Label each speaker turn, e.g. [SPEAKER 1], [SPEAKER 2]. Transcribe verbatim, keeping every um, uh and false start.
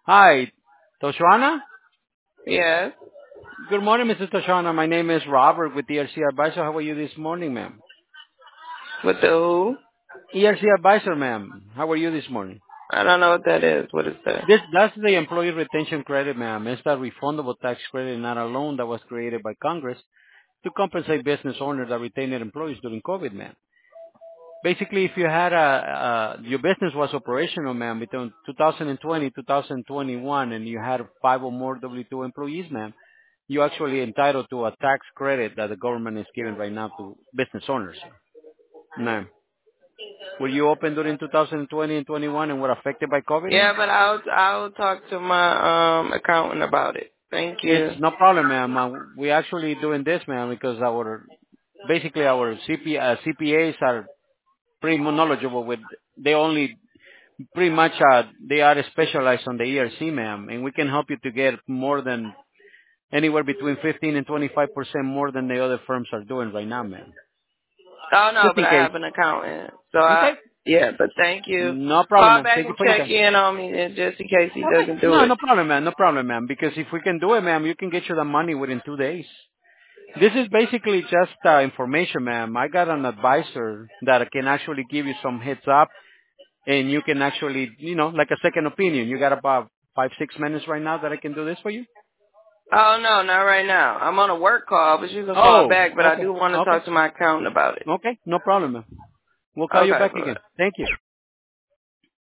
[SPEAKER 1] Hi, Toshana?
[SPEAKER 2] Yes.
[SPEAKER 1] Good morning, Missus Toshana. My name is Robert with E R C Advisor. How are you this morning, ma'am?
[SPEAKER 2] With the who?
[SPEAKER 1] E R C Advisor, ma'am. How are you this morning?
[SPEAKER 2] I don't know what that is. What is that?
[SPEAKER 1] This That's the Employee Retention Credit, ma'am. It's a refundable tax credit, not a loan that was created by Congress to compensate business owners that retained their employees during COVID, ma'am. Basically, if you had a, uh, your business was operational, ma'am, between two thousand twenty, two thousand twenty-one, and you had five or more W two employees, ma'am, you actually entitled to a tax credit that the government is giving right now to business owners. Ma'am, were you open during two thousand twenty and twenty-one and were affected by COVID,
[SPEAKER 2] Yeah,
[SPEAKER 1] ma'am?
[SPEAKER 2] but I'll I'll talk to my um accountant about it. Thank
[SPEAKER 1] It's
[SPEAKER 2] you.
[SPEAKER 1] no problem, ma'am. Uh, we actually doing this, ma'am, because our basically our C P, uh, C P As are pretty knowledgeable with. They only pretty much uh, they are specialized on the E R C, ma'am, and we can help you to get more than anywhere between fifteen and twenty-five percent more than the other firms are doing right now, ma'am.
[SPEAKER 2] Oh no,
[SPEAKER 1] Just
[SPEAKER 2] but
[SPEAKER 1] in
[SPEAKER 2] I
[SPEAKER 1] case.
[SPEAKER 2] have an accountant. So I
[SPEAKER 1] Okay.
[SPEAKER 2] yeah, but thank you.
[SPEAKER 1] No problem,
[SPEAKER 2] Call
[SPEAKER 1] ma'am.
[SPEAKER 2] back
[SPEAKER 1] Thank you
[SPEAKER 2] and
[SPEAKER 1] for your
[SPEAKER 2] check
[SPEAKER 1] time.
[SPEAKER 2] in on me then, just in case he
[SPEAKER 1] Okay.
[SPEAKER 2] doesn't do
[SPEAKER 1] No,
[SPEAKER 2] it.
[SPEAKER 1] no problem, ma'am. No problem, ma'am. Because if we can do it, ma'am, you can get you the money within two days. This is basically just uh, information, ma'am. I got an advisor that can actually give you some heads up, and you can actually, you know, like a second opinion. You got about five, six minutes right now that I can do this for you?
[SPEAKER 2] Oh no, not right now. I'm on a work call, but you can call
[SPEAKER 1] Oh,
[SPEAKER 2] back. But I
[SPEAKER 1] okay.
[SPEAKER 2] do want to
[SPEAKER 1] Okay.
[SPEAKER 2] talk to my accountant about it.
[SPEAKER 1] Okay. No problem, ma'am. We'll call you
[SPEAKER 2] Okay,
[SPEAKER 1] back
[SPEAKER 2] bye.
[SPEAKER 1] again. Thank you.